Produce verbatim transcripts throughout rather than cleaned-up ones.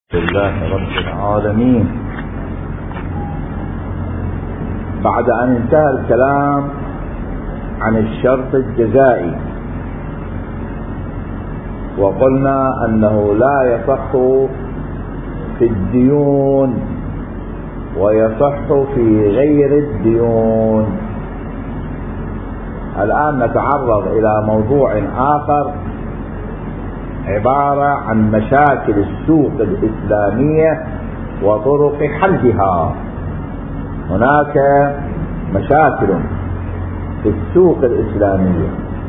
لله رب العالمين. بعد أن انتهى الكلام عن الشرط الجزائي وقلنا أنه لا يصح في الديون ويصح في غير الديون، الآن نتعرض إلى موضوع آخر عبارة عن مشاكل السوق الإسلامية وطرق حلها. هناك مشاكل في السوق الإسلامية،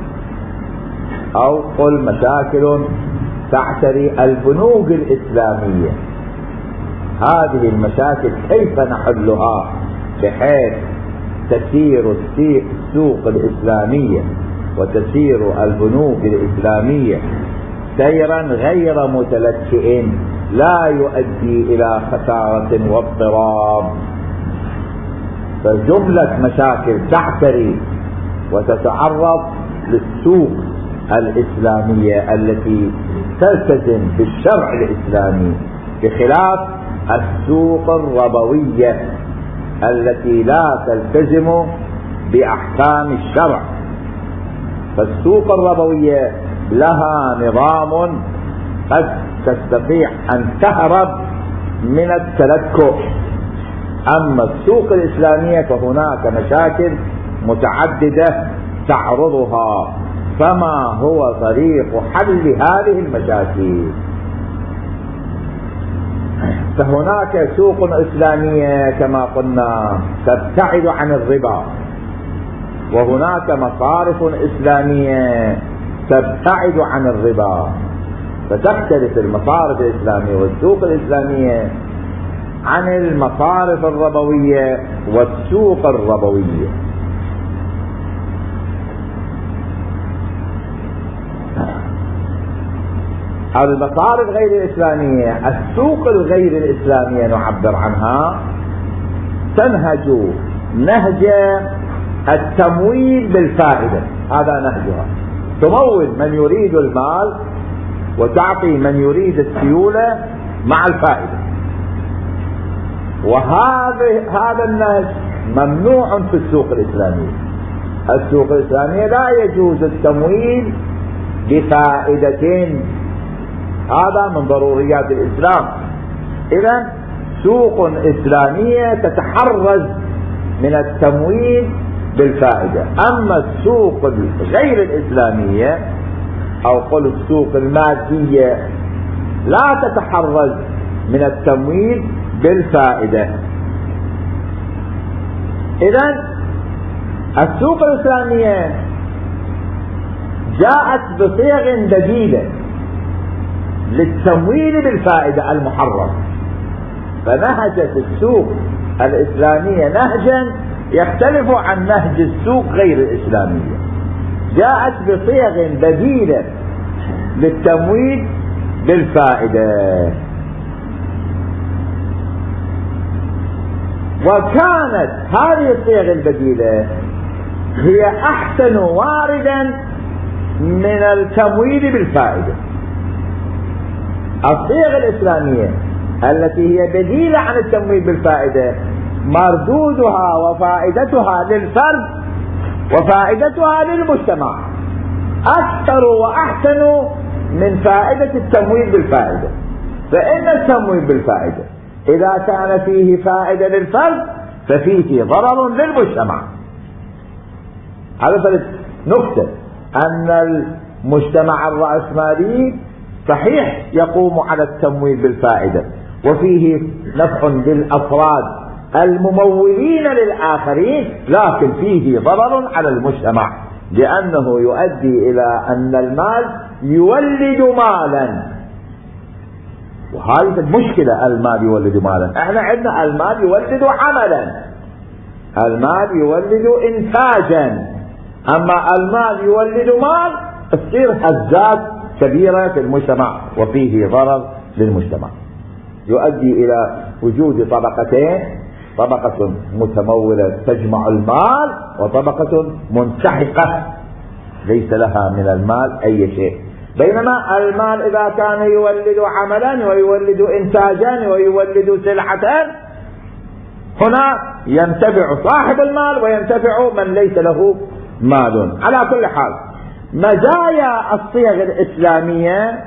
أو قل مشاكل تعتري البنوك الإسلامية. هذه المشاكل كيف نحلها بحيث تسير السوق الإسلامية وتسير البنوك الإسلامية سيرا غير متلكئ لا يؤدي إلى خسارة واضطراب. فجملة مشاكل تعتري وتتعرض للسوق الإسلامية التي تلتزم بالشرع الإسلامي، بخلاف السوق الربوية التي لا تلتزم بأحكام الشرع. فالسوق الربوية لها نظام قد تستطيع أن تهرب من التلكؤ، أما السوق الإسلامية فهناك مشاكل متعددة تعرضها. فما هو طريق حل هذه المشاكل؟ فهناك سوق إسلامية كما قلنا تبتعد عن الربا، وهناك مصارف إسلامية تبتعد عن الربا. فتختلف المصارف الإسلامية والسوق الإسلامية عن المصارف الربوية والسوق الربوية. المصارف غير الإسلامية، السوق الغير الإسلامية نعبر عنها، تنهج نهج التمويل بالفائدة. هذا نهجها، تمول من يريد المال وتعطي من يريد السيولة مع الفائدة. وهذا هذا النهج ممنوع في السوق الإسلامية. السوق الإسلامية لا يجوز التمويل بفائدة، هذا من ضروريات الإسلام. إذن سوق إسلامية تتحرز من التمويل بالفائدة. أما السوق غير الإسلامية أو قل السوق المادية لا تتحرز من التمويل بالفائدة. إذن السوق الإسلامية جاءت بصيغ بديلة للتمويل بالفائدة المحرم، فنهجت السوق الإسلامية نهجا يختلف عن نهج السوق غير الإسلامية. جاءت بصيغ بديلة للتمويل بالفائدة، وكانت هذه الصيغ البديلة هي أحسن واردا من التمويل بالفائدة. الصيغ الإسلامية التي هي بديلة عن التمويل بالفائدة مردودها وفائدتها للفرد وفائدتها للمجتمع أكثر وأحسن من فائدة التمويل بالفائدة. فإن التمويل بالفائدة إذا كان فيه فائدة للفرد ففيه ضرر للمجتمع. هذا نكتة، أن المجتمع الرأسمالي صحيح يقوم على التمويل بالفائدة وفيه نفع للأفراد الممولين للآخرين، لكن فيه ضرر على المجتمع، لأنه يؤدي إلى أن المال يولد مالا. وهذه المشكلة، المال يولد مالا. احنا عندنا المال يولد عملا، المال يولد إنتاجا، أما المال يولد مال تصير هزات كبيرة في المجتمع وفيه ضرر للمجتمع، يؤدي إلى وجود طبقتين: طبقة متمولة تجمع المال، وطبقة منسحقة ليس لها من المال أي شيء. بينما المال إذا كان يولد عملا ويولد إنتاجا ويولد سلعة، هنا ينتفع صاحب المال وينتفع من ليس له مال. على كل حال، مزايا الصيغ الإسلامية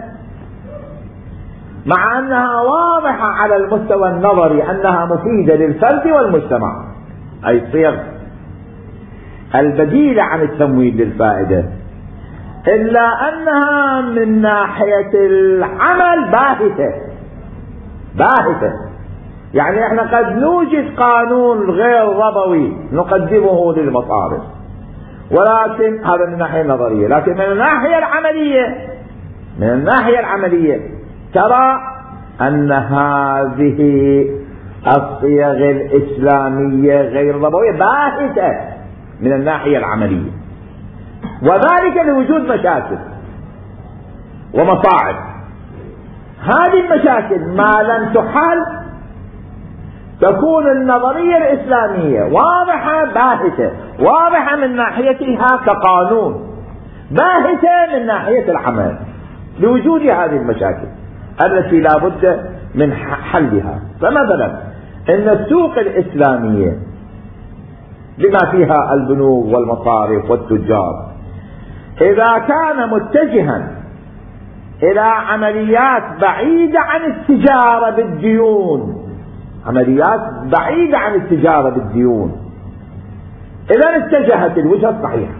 مع أنها واضحة على المستوى النظري أنها مفيدة للفرد والمجتمع، أي الصيغ البديلة عن التمويل للفائدة، إلا أنها من ناحية العمل باهتة باهتة. يعني احنا قد نوجد قانون غير ربوي نقدمه للمصارف، ولكن هذا من الناحية النظرية، لكن من الناحية العملية من الناحية العملية ترى أن هذه الصيغ الإسلامية غير ربوية باهتة من الناحية العملية، وذلك لوجود مشاكل ومصاعب. هذه المشاكل ما لم تحل تكون النظرية الإسلامية واضحة باهتة، واضحة من ناحيتها كقانون، باهتة من ناحية العمل، لوجود هذه المشاكل التي لا بد من حلها. فمثلا إن السوق الإسلامية بما فيها البنوك والمصارف والتجار إذا كان متجها إلى عمليات بعيدة عن التجارة بالديون، عمليات بعيدة عن التجارة بالديون، إذا اتجهت الوجهة الصحيحة.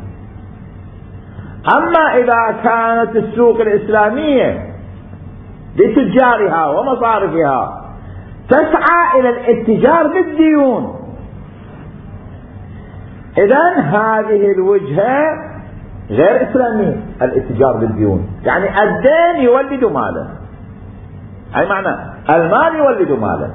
أما إذا كانت السوق الإسلامية لتجارها ومصارفها تسعى إلى الاتجار بالديون، إذن هذه الوجهة غير إسلامية، الاتجار بالديون. يعني الدين يولد مالا، أي معنى المال يولد مالا،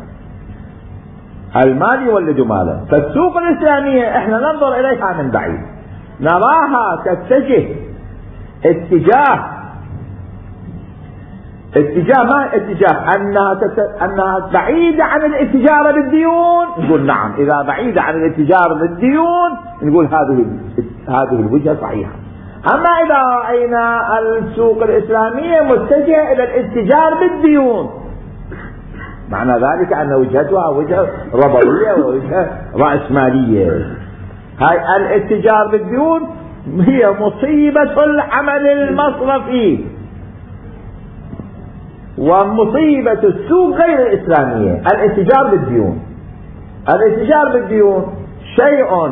المال يولد مالا. فالسوق الإسلامية احنا ننظر إليها من بعيد، نراها تتجه اتجاه اتجاه ما اتجاه انها تت... انها بعيده عن الاتجار بالديون، نقول نعم. اذا بعيده عن الاتجار بالديون نقول هذه هذه الوجهه صحيحه. اما اذا راينا السوق الاسلاميه متجهه الى الاتجار بالديون، معنى ذلك ان وجهتها وجهه ربويه ووجهه راسماليه. هاي الاتجار بالديون هي مصيبه العمل المصرفي، ومصيبة السوق غير الإسلامية الاتجار بالديون. الاتجار بالديون شيء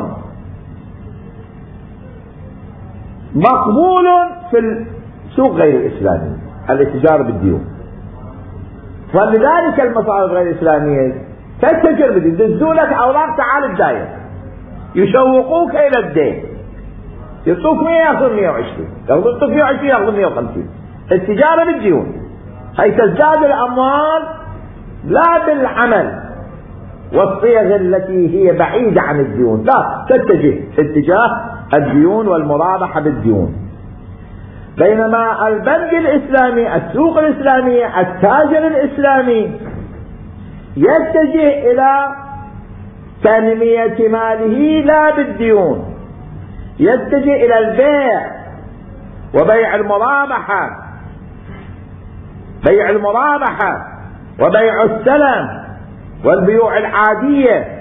مقبول في السوق غير الإسلامي، الاتجار بالديون. ولذلك المصارف غير الإسلامية تتجر بالدين، يدزوا لك أوراق تعال الداير، يشوقوك إلى الدين، يعطوك مئة ياخذ مئة وعشرين، يعطوك مئة وعشرين ياخذ مئة وخمسين. التجارة بالديون هي تزداد الأموال لا بالعمل والصيغ التي هي بعيدة عن الديون، لا، تتجه اتجاه الديون والمرابحة بالديون. بينما البنك الإسلامي، السوق الإسلامية، التاجر الإسلامي يتجه إلى تنمية ماله لا بالديون، يتجه إلى البيع وبيع المرابحة، بيع المرابحة وبيع السلم والبيوع العادية.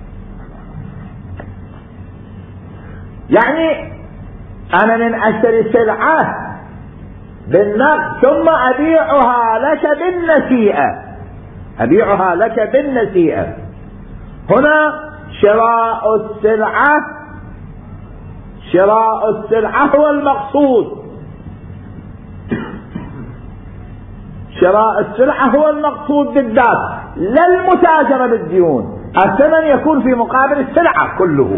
يعني أنا من أشتري سلعة بالنقد ثم أبيعها لك بالنسيئة، أبيعها لك بالنسيئة. هنا شراء السلعة شراء السلعة هو المقصود، شراء السلعة هو المقصود بالذات، لا المتاجرة بالديون. الثمن يكون في مقابل السلعة كله.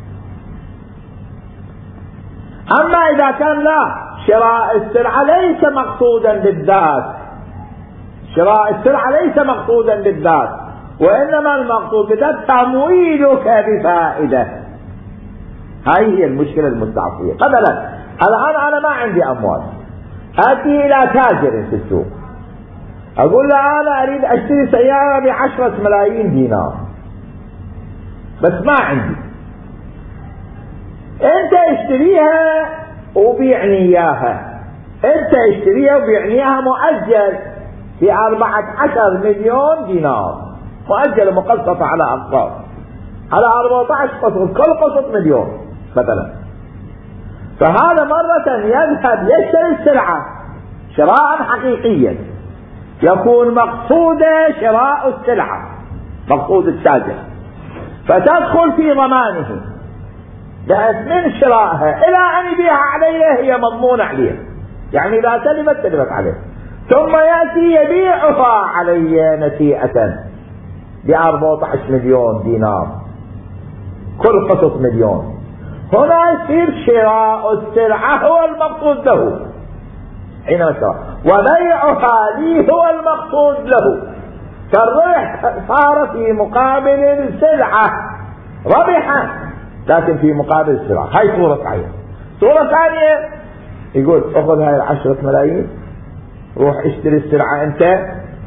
أما إذا كان لا، شراء السلعة ليس مقصودا بالذات، شراء السلعة ليس مقصودا بالذات، وإنما المقصود بالذات تمويلك بفائدة. هاي هي المشكلة المستعصية. مثلا الآن أنا ما عندي أموال، آتي إلى تاجر في السوق أقول له أنا أريد أشتري سيارة بعشرة ملايين دينار بس ما عندي، أنت اشتريها وبيعني إياها انت اشتريها وبيعنيها مؤجل في أربعة عشر مليون دينار، مؤجلة مقسطة على أقساط، على أربعة عشر قسط، كل قسط مليون مثلا. فهذا مرة يذهب يشتري السلعة شراء حقيقيا، يكون مقصوده شراء السلعة، مقصود التاجر، فتدخل في ضمانه بحيث من شرائها إلى أن يبيعها عليه هي مضمونة عليه، يعني إذا تلفت تلفت عليه، ثم يأتي يبيعها علي نسيئة بأربعة عشر مليون دينار، كل قسط مليون. هنا يصير شراء السلعة هو المقصود له حينما شراء، وبيعها لي هو المقصود له، فالربح صار في مقابل السلعة ربحا، لكن في مقابل السلعة. هاي صورة عين. صورة ثانية يقول اخذ هاي العشرة ملايين، روح اشتري السلعة انت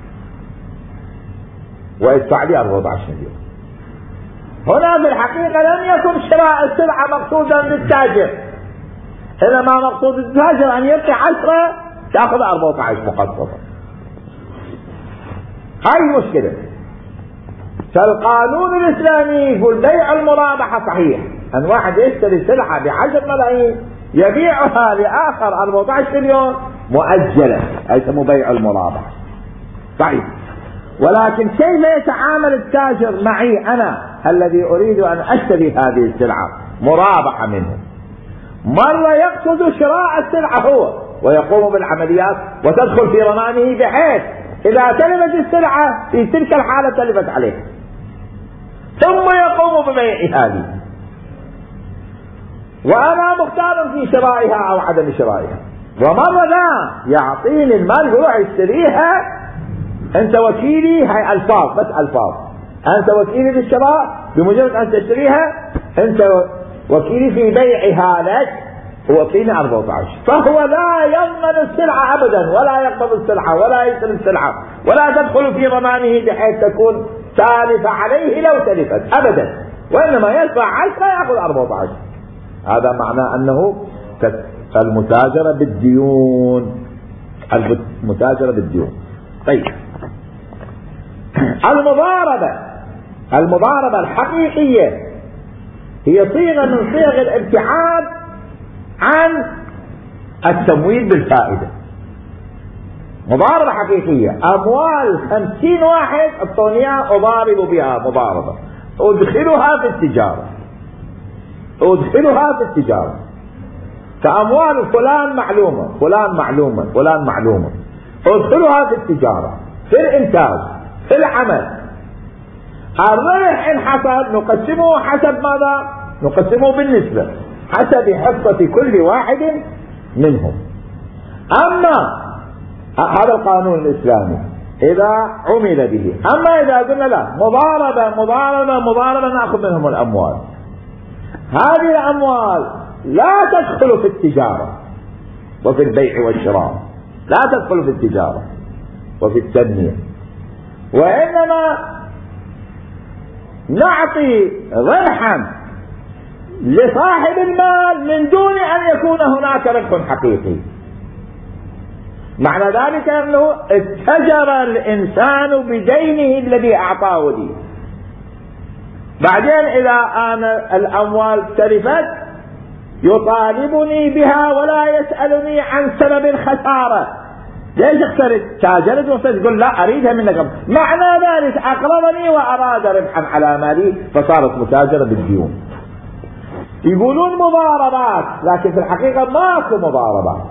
وادفع لي أربعة عشر مليون. هنا في الحقيقة لم يكن شراء السلعة مقصودا للتاجر، انما مقصود التاجر ان يبقي عشرة تاخذ أربعة عشر مقسطة. هاي مشكلة. فالقانون الاسلامي يقول بيع المرابحة صحيح، ان واحد يشتري سلعة بعشر ملايين يبيعها لاخر أربعة عشر مليون مؤجلة، يسمى بيع المرابحة صحيح. ولكن كيف يتعامل التاجر معي انا الذي اريد ان اشتري هذه السلعة مرابحة منه؟ مرة يقصد شراء السلعة هو ويقوم بالعمليات وتدخل في ضمانه، بحيث اذا تلفت السلعة في تلك الحالة تلفت عليه، ثم يقوم ببيع هذه، وانا مختار في شرائها او عدم شرائها. ومرة لا يعطيني المال يروح يشتريها، انت وكيلي، هاي الفاظ بس الفاظ، انت وكيلي بالشراء، بمجرد ان تشتريها انت وكيلي في بيعها لك، وكيلي أربعة عشر. فهو لا يضمن السلعة ابدا، ولا يقبض السلعة، ولا يسلم السلعة، ولا تدخل في ضمانه بحيث تكون تالفة عليه لو تلفت ابدا، وانما يدفع عشرة ياخذ أربعة عشر. هذا معناه انه المتاجرة بالديون، المتاجرة بالديون. طيب المضاربة، المضاربة الحقيقية هي صيغة من صيغ الابتعاد عن التمويل بالفائدة. مضاربة حقيقية، أموال خمسين واحد أعطونيها أضارب بها مضاربة، أدخلها في التجارة، أدخلها في التجارة. فأموال فلان معلومة، فلان معلومة، فلان معلومة، أدخلها في التجارة، في الإنتاج، في العمل. الربح إن حصل نقسمه حسب ماذا؟ نقسمه بالنسبة حسب حصة كل واحد منهم. أما هذا القانون الإسلامي إذا عمل به. أما إذا قلنا لا، مضاربة مضاربة مضاربة نأخذ منهم الأموال، هذه الأموال لا تدخل في التجارة وفي البيع والشراء، لا تدخل في التجارة وفي التنمية، وإنما نعطي ربحا لصاحب المال من دون أن يكون هناك ربح حقيقي. معنى ذلك أنه اتجر الإنسان بدينه الذي أعطاه لي، بعدين إذا أنا الأموال تلفت يطالبني بها ولا يسألني عن سبب الخسارة. ليش اخترت تاجرت وتقول لا أريدها منك؟ معنى ذلك أقرضني وأراد ربحا على مالي فصارت متاجرة بالديون. يقولون مضاربات، لكن في الحقيقة ماكو مضاربات.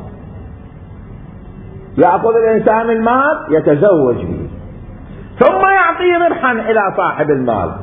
يأخذ الإنسان المال يتزوج به، ثم يعطي ربحا إلى صاحب المال،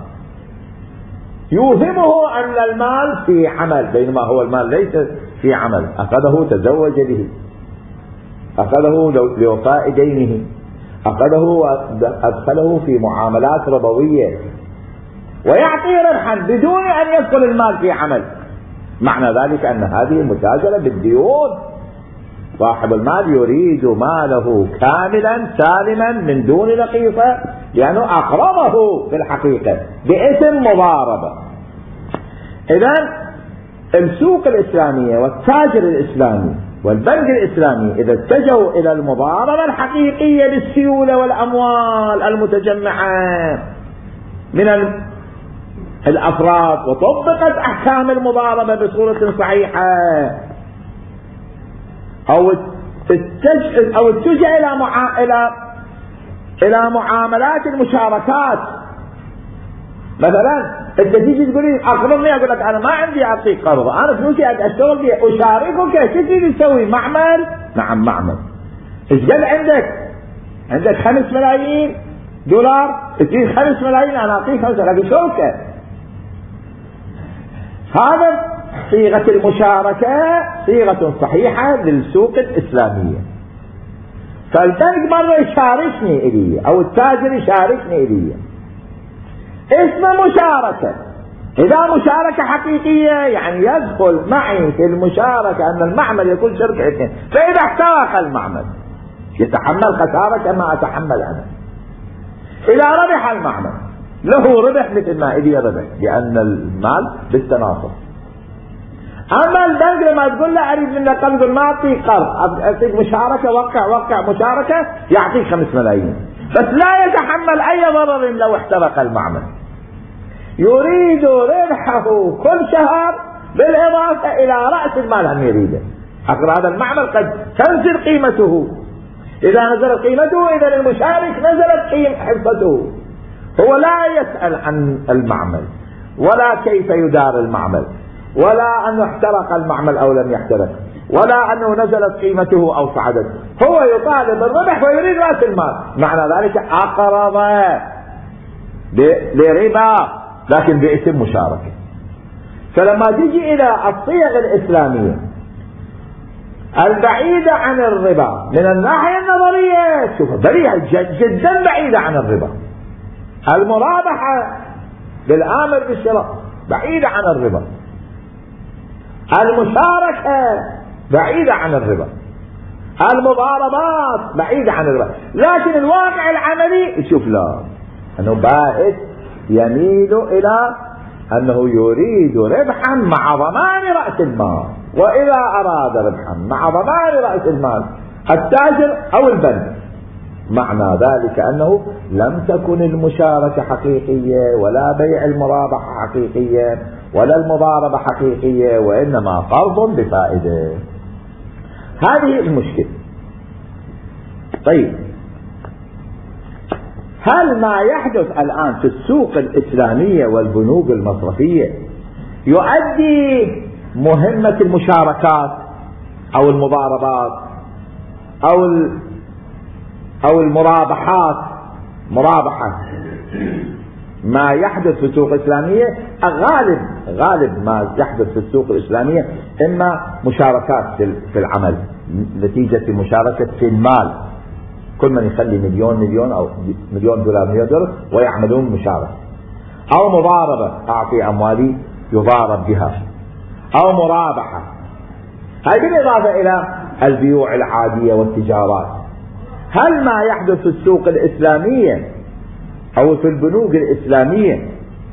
يوهمه أن المال في عمل، بينما هو المال ليس في عمل. أخذه تزوج به، أخذه لوفاء دينه، أخذه وأدخله في معاملات ربوية، ويعطي ربحا بدون أن يدخل المال في عمل. معنى ذلك أن هذه متاجرة بالديون. صاحب المال يريد ماله كاملا سالما من دون نقيصة، لأنه أقرضه في الحقيقة باسم مضاربة. إذن السوق الإسلامية والتاجر الإسلامي والبنك الإسلامي إذا اتجهوا إلى المضاربة الحقيقية بالسيولة والأموال المتجمعة من الأفراد وطبقت أحكام المضاربة بصورة صحيحة، أو اتجه أو اتجه إلى معا... إلى إلى معاملات المشاركات. مثلا انت تيجي تقول لي اقرضني، اقول لك انا ما عندي اعطيك قرض، انا فلوسي اشتغل بيه، اشاركك. شو تريد تسوي؟ معمل؟ نعم معمل. ايش قد عندك؟ عندك خمس ملايين دولار، تريد خمس ملايين انا اعطيك خمسة، لكن شركة. هذا صيغة المشاركة صيغة صحيحة للسوق الإسلامية. فالبنك مرة يشاركني إلي أو التاجر يشاركني إلي، اسمه مشاركة. إذا مشاركة حقيقية يعني يدخل معي في المشاركة أن المعمل يكون شركة اثنين، فإذا احترق المعمل يتحمل خسارة كما أتحمل أنا. إذا ربح المعمل له ربح مثل ما إلي ربح، لأن المال بالتناصر. أما البنك لما تقول له أريد منك قرض، ما أعطيك قرض، أعطيك مشاركة، وقع وقع مشاركة، يعطيك خمس ملايين، بس لا يتحمل أي ضرر لو احترق المعمل. يريد ربحه كل شهر بالإضافة إلى رأس المال هم يريده. حق هذا المعمل قد تنزل قيمته، إذا نزلت قيمته إذا المشارك نزلت قيمة حصته. هو لا يسأل عن المعمل ولا كيف يدار المعمل، ولا أنه احترق المعمل أو لم يحترق، ولا أنه نزلت قيمته أو صعدت. هو يطالب الربح ويريد رأس المال. معنى ذلك أقرض لربا لكن باسم مشاركة. فلما تجي إلى الصيغ الإسلامية البعيدة عن الربا من الناحية النظرية، شوف بريئة جدا بعيدة عن الربا. المرابحة بالآمر بالشراء بعيدة عن الربا، المشاركة بعيدة عن الربا، المضاربات بعيدة عن الربا. لكن الواقع العملي يشوف لا، أنه بائس يميل إلى أنه يريد ربحا مع ضمان رأس المال. وإذا أراد ربحا مع ضمان رأس المال التاجر أو البنك، معنى ذلك أنه لم تكن المشاركة حقيقية، ولا بيع المرابحة حقيقية، ولا المضاربة حقيقية، وإنما قرض بفائدة. هذه المشكلة. طيب، هل ما يحدث الآن في السوق الإسلامية والبنوك المصرفية يؤدي مهمة المشاركات أو المضاربات أو أو المرابحات؟ مرابحة ما يحدث في السوق الإسلامية غالب غالب ما يحدث في السوق الإسلامية إما مشاركات في العمل نتيجة مشاركة في المال، كل من يخلي مليون مليون أو مليون دولار مليون دولار ويعملون مشاركة، أو مضاربة، أعطي أموالي يضارب بها، أو مرابحة. هذه بالإضافة إلى البيوع العادية والتجارات. هل ما يحدث في السوق الإسلامية أو في البنوك الإسلامية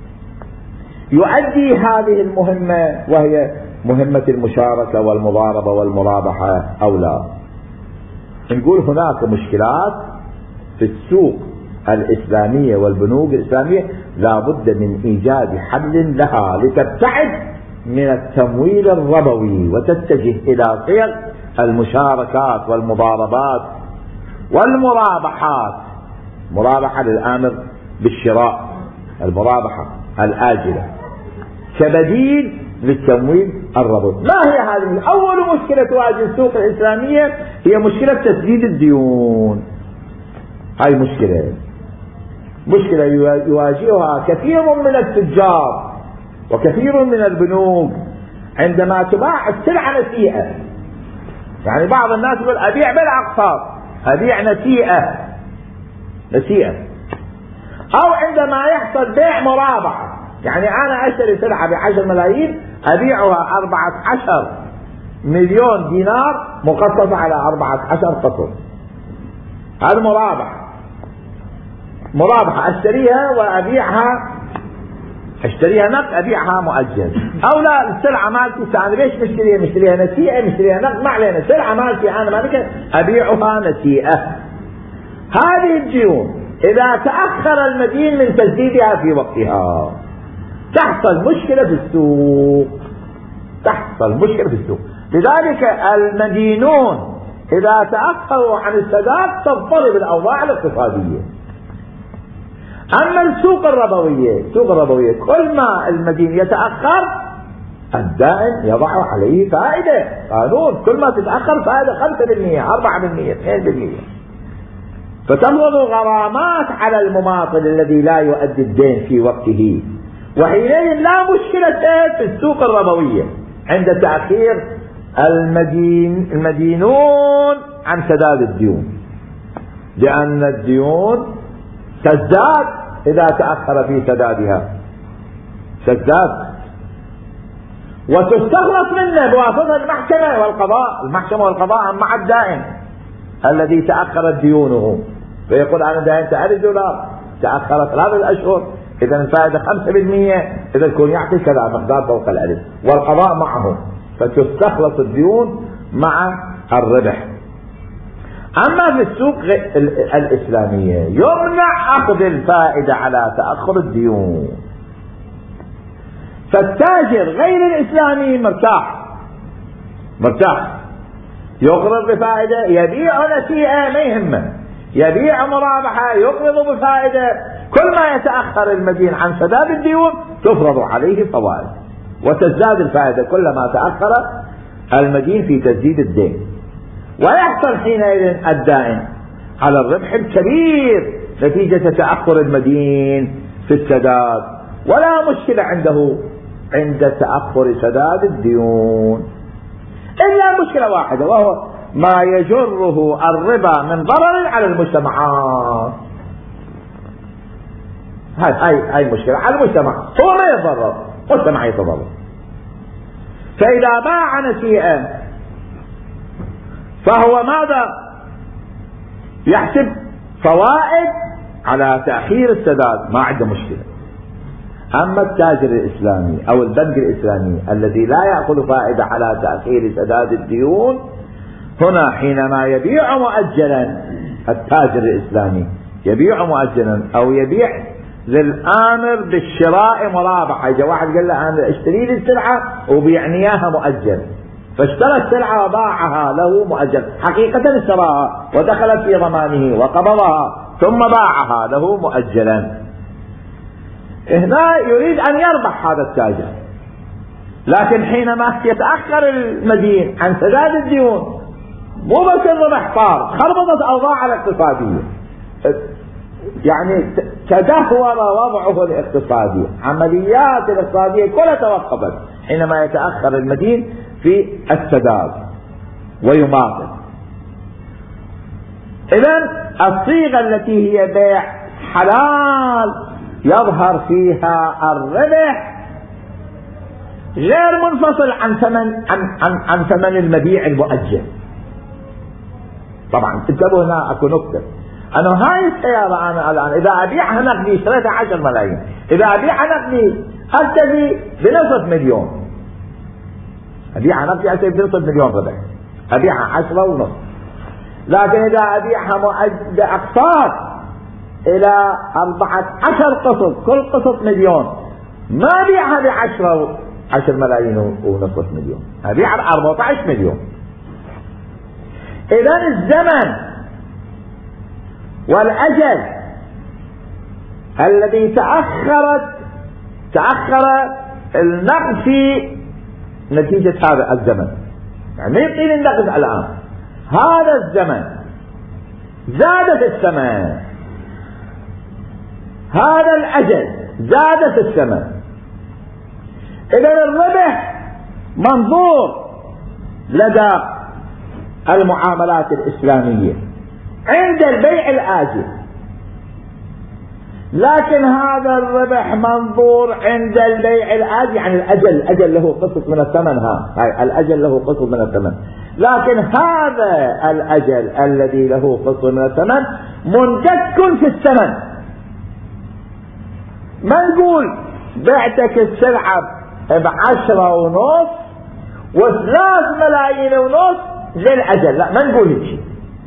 يؤدي هذه المهمة وهي مهمة المشاركة والمضاربة والمرابحة أو لا؟ نقول هناك مشكلات في السوق الإسلامية والبنوك الإسلامية لا بد من إيجاد حل لها لتبتعد من التمويل الربوي وتتجه إلى صيغ المشاركات والمضاربات والمرابحات. مرابحة للآمر بالشراء، المرابحة الآجلة كبديل للتمويل الربوي. ما هي هذه؟ أول مشكلة تواجه السوق الإسلامية هي مشكلة تسديد الديون. هاي مشكلة مشكلة يواجهها كثير من التجار وكثير من البنوك عندما تباع السلعة نسيئة. يعني بعض الناس يقول أبيع بالأقساط، أبيع نسيئة نسيئة أو عندما يحصل بيع مرابحة، يعني أنا أشتري سلعة بعشر ملايين أبيعها أربعة عشر مليون دينار مقسطة على أربعة عشر قسط. هذا مرابحة. مرابحة أشتريها وأبيعها اشتريها نقد أبيعها مؤجل، أو لا السلعة مالتي أنا ليش مشتريها؟ مشتريها نسيئة، مشتريها نقد، ما علينا، سلعة مالتي أنا مالك أبيعها نسيئة. هذه الديون إذا تأخر المدين من تسديدها في وقتها تحصل مشكلة في السوق، تحصل مشكلة في السوق. لذلك المدينون إذا تأخروا عن السداد تضطرب الأوضاع الاقتصادية. أما السوق الربوية، السوق الربوية كل ما المدين يتأخر الدائن يضع عليه فائدة، قانون كل ما تتأخر فائدة خمسة بالمئة أربعة بالمئة اثنين بالمئة، فتفرض غرامات على المماطل الذي لا يؤدي الدين في وقته، وحينئذ لا مشكلة في السوق الربوية عند تأخير المدين المدينون عن سداد الديون، لأن الديون تزداد إذا تأخر في سدادها، تزداد وتستخلص منه بواسطة المحكمة والقضاء، المحكمة والقضاء مع الدائن الذي تأخرت ديونه، فيقول أنا دائنت ألف دولار تأخرت ثلاثة أشهر، إذا الفائدة خمسة بالمئة، إذا يكون يعطي كذا مقدار فوق الألف، والقضاء معه، فتستخلص الديون مع الربح. أما في السوق الإسلامية يمنع أخذ الفائدة على تأخر الديون، فالتاجر غير الإسلامي مرتاح مرتاح يقرض بفائدة، يبيع نسيئة ما يهمه، يبيع مرابحة يقرض بفائدة، كل ما يتأخر المدين عن سداد الديون تفرض عليه فوائد وتزداد الفائدة كلما تأخر المدين في تسديد الدين، ويحصل حينئذ الدائن على الربح الكبير نتيجة تأخر المدين في السداد، ولا مشكلة عنده عند تأخر سداد الديون، إلا مشكلة واحدة وهو ما يجره الربا من ضرر على المجتمعات. هاي هاي هاي مشكلة على المجتمع، هو ما يتضرر، المجتمع يتضرر. فإذا باع نسيئا فهو ماذا؟ يحسب فوائد على تأخير السداد، ما عنده مشكلة. أما التاجر الإسلامي أو البنك الإسلامي الذي لا يأخذ فائدة على تأخير سداد الديون، هنا حينما يبيع مؤجلا التاجر الإسلامي يبيع مؤجلا أو يبيع للآمر بالشراء مرابحة، إذا واحد قال له أنا اشتري لي السلعة وبيعني إياها مؤجل، فاشترى السلعة وباعها له مؤجل، حقيقة اشتراها ودخلت في ضمانه وقبضها ثم باعها له مؤجلا، هنا يريد أن يربح هذا التاجر، لكن حينما يتأخر المدين عن سداد الديون مو بس الربح صار، خربطت أوضاع الاقتصادية، يعني تدهور وضعه الاقتصادي، عمليات الاقتصادية كلها توقفت حينما يتأخر المدين في السداد ويماطل. إذن الصيغة التي هي بيع حلال يظهر فيها الربح غير منفصل عن ثمن عن عن, عن ثمن المبيع المؤجل. طبعا انتبهوا هنا اكو نقطة، أنا هاي السيارة أنا الآن إذا أبيعها نقدي اشتريتها عشر ملايين، إذا أبيعها نقدي أشتري بنصف مليون، أبيعها نقدي أشتري بنصف مليون ربح، أبيعها عشرة ونصف. لكن إذا أبيعها مؤجل أقساط إلى أربعة عشر قسط، كل قسط مليون، ما أبيعها بعشرة عشر ملايين ونصف مليون، أبيعها بأربعة عشر مليون. إذا الزمن والأجل الذي تأخرت تأخر النقد في نتيجة هذا الزمن، يعني ما يبقين النقد الآن، هذا الزمن زادت الثمن، هذا الأجل زادت الثمن. إذا الربح منظور لدى المعاملات الإسلامية عند البيع الآجل، لكن هذا الربح منظور عند البيع الآجل، يعني الأجل الأجل له قسط من الثمن، ها هاي الأجل له قسط من الثمن، لكن هذا الأجل الذي له قسط من الثمن مندك في الثمن. ما نقول بعتك السلعة بعشرة ونص وثلاث ملايين ونص للأجل، لا ما نقول هيك.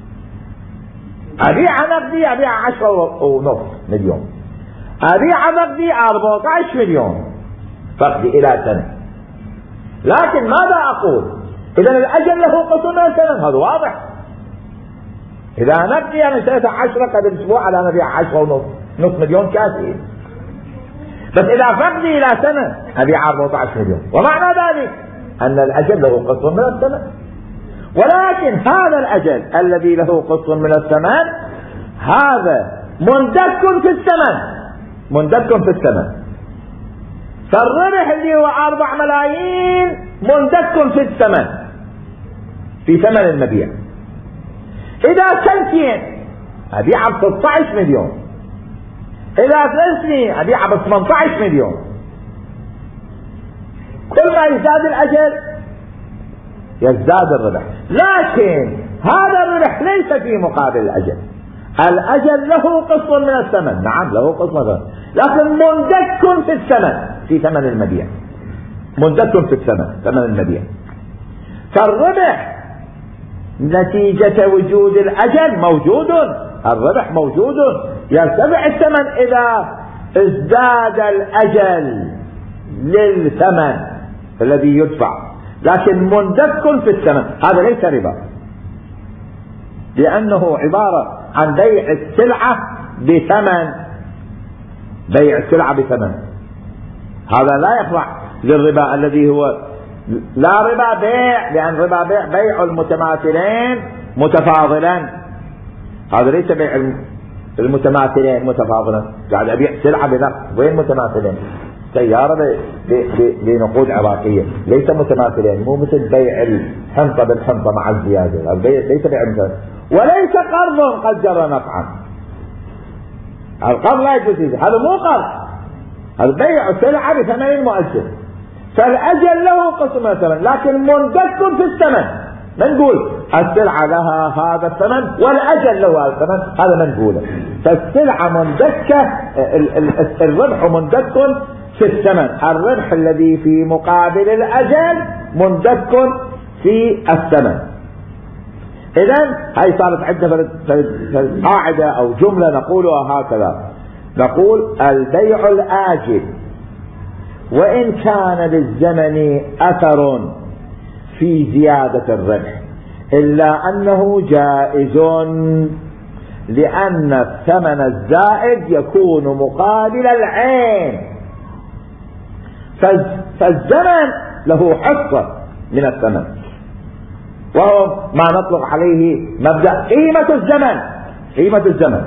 أبيع نقدي أبيع عشرة ونص مليون، أبيع نقدي أربعة عشر مليون فقدي إلى سنة. لكن ماذا أقول؟ إذا الأجل له قسم من السنة، هذا واضح. إذا نقدي أنا اشتريت عشرة قبل أسبوع أنا أبيع عشرة ونص، نص مليون كافي. بس إذا فقدي إلى سنة أبيع أربعة عشر مليون، ومعنى ذلك أن الأجل له قسم من الثمن. ولكن هذا الأجل الذي له قسم من الثمن هذا مندك في الثمن، مندك في الثمن. فالربح اللي هو أربع ملايين مندك في الثمن، في ثمن المبيع. إذا سنتين أبيع ب ستة عشر مليون، إذا ثلاث سنين أبيع ب ثمانية عشر مليون. كل ما يزداد الأجل يزداد الربح، لكن هذا الربح ليس في مقابل الأجل. الأجل له قسم من الثمن، نعم له قسم من الثمن، لكن مندك في الثمن، في ثمن المبيع، مندك في الثمن، ثمن المبيع. فالربح نتيجة وجود الأجل موجود، الربح موجود، يرتفع الثمن إذا ازداد الأجل للثمن الذي يدفع، لكن مندك في الثمن. هذا ليس ربا، لأنه عبارة عن بيع السلعة بثمن، بيع السلعة بثمن. هذا لا يخضع للربا الذي هو لا ربا بيع، لأن ربا بيع بيع المتماثلين متفاضلا، هذا ليس بيع المتماثلين متفاضلا. قاعد أبيع سلعة بنقد، وين متماثلين؟ سيارة بنقود عراقية، ليس متماثلين، مو مثل بيع الحنطة بالحنطة مع الزيادة، ليس بيع مثل. وليس قرض قد جرى نفعا، القرض لا يجوز، هذا مو قرض، هذا بيع سلعة بثمن مؤجل. فالأجل له قسم الثمن، لكن مندك في الثمن. ما نقول السلعة لها هذا الثمن والأجل له هذا الثمن، هذا ما نقوله. فالسلعة مندكة، الربح مندك في الثمن، الربح الذي في مقابل الأجل مندك في الثمن. إذن هاي صارت عندنا قاعدة أو جملة نقولها هكذا، نقول البيع الآجل وإن كان للزمن أثر في زيادة الربح إلا أنه جائز، لأن الثمن الزائد يكون مقابل العين، فالزمن له حصة من الثمن، وهو ما نطلق عليه مبدأ قيمة الزمن. قيمة الزمن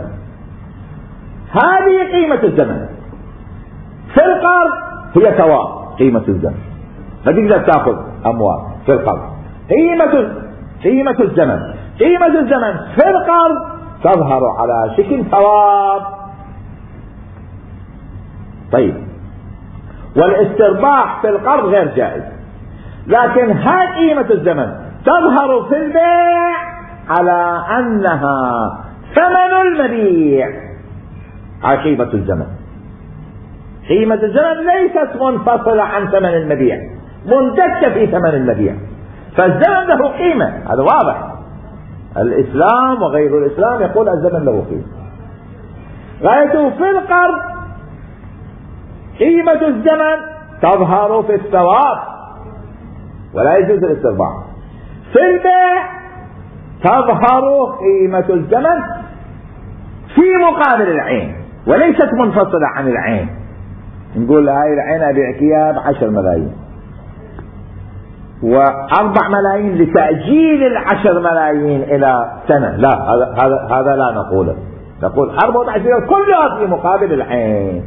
هذه قيمة الزمن، في القرض هي ثواب قيمة الزمن، ما تقدر تأخذ أموال في القرض. قيمة قيمة الزمن قيمة الزمن في القرض تظهر على شكل ثواب. طيب، والاسترباح في القرض غير جائز، لكن هذه قيمة الزمن تظهر في البيع على أنها ثمن المبيع على قيمة الزمن. قيمة الزمن ليست منفصلة عن ثمن المبيع، مندكة في ثمن المبيع، فالزمن له قيمة، هذا واضح. الإسلام وغير الإسلام يقول الزمن له قيمة. غايته في القرض قيمة الزمن تظهر في الثواب ولا يجوز الاسترباح. في البيع تظهر قيمة الزمن في مقابل العين وليست منفصلة عن العين. نقول هاي العين أبيعك إياها بعشر ملايين وأربع ملايين لتأجيل العشر ملايين إلى سنة، لا، هذا هذا هذا لا نقوله. نقول أربعة عشر كلها في مقابل العين.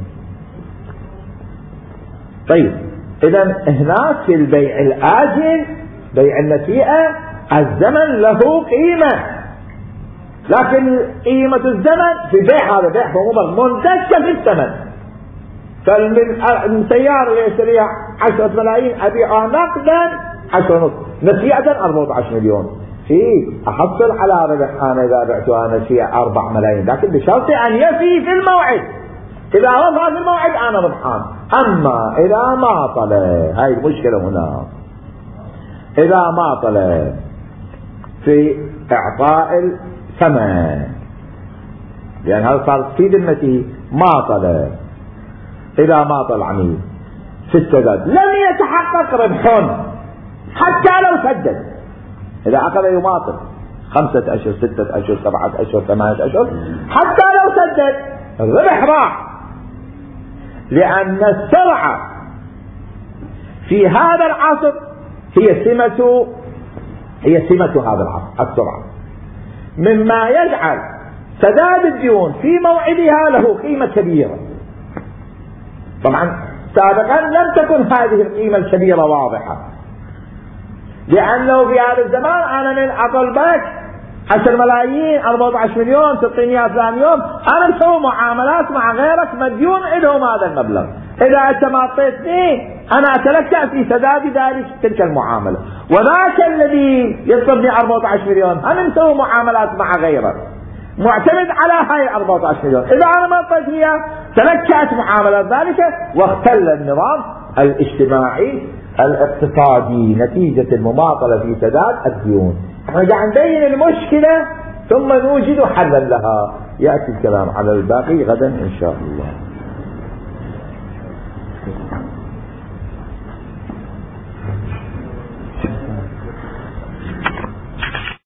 طيب، إذا هناك في البيع الآجل بيع النسيئة الزمن له قيمة، لكن قيمة الزمن في بيع هذا بيع هو مندكة في الثمن. فالسيارة اللي يشتريها عشرة ملايين أبيعها نقدا عشرة ونص، نسيئة أربعة عشر مليون. في أحصل على ربح أنا إذا بعتها نسيئة أربع ملايين، لكن بشرط أن يفي في الموعد. إذا وصل في الموعد أنا ربحان. أما إذا ما طلع، هاي المشكلة هنا، إذا ما طلع في إعطاء الثمن، لأن هذا صار في ذمته، ما طلع، إذا ما طلع العميل في السداد لم يتحقق ربح حتى لو سدد. إذا أخذ يماطل خمسة أشهر ستة أشهر سبعة أشهر ثمانية أشهر، حتى لو سدد الربح راح، لأن السرعة في هذا العصر هي سمة هي سمة هذا العصر، السرعة، مما يجعل سداد الديون في موعدها له قيمة كبيرة. طبعا سابقا لم تكن هذه القيمة الكبيرة واضحة، لأنه في هذا الزمان أنا من أطلبك عشر ملايين أربعة عشر مليون ستمائة فلان يوم، أنا مسوي معاملات مع غيرك مديون لهم هذا المبلغ، إذا أنت ما أعطيتني أنا أتلكأ في سداد ذلك تلك المعاملة. وذاك الذي يطلبني أربعة عشر مليون أنا مسوي معاملات مع غيرك معتمد على هاي أربعة عشر مليون، إذا أنا ما أعطيت إياه تلكأت معاملات ذلك، واختل النظام الاجتماعي الاقتصادي نتيجة المماطلة في سداد الديون. نرجع نبين المشكلة ثم نوجد حلا لها. يأتي الكلام على الباقي غدا إن شاء الله.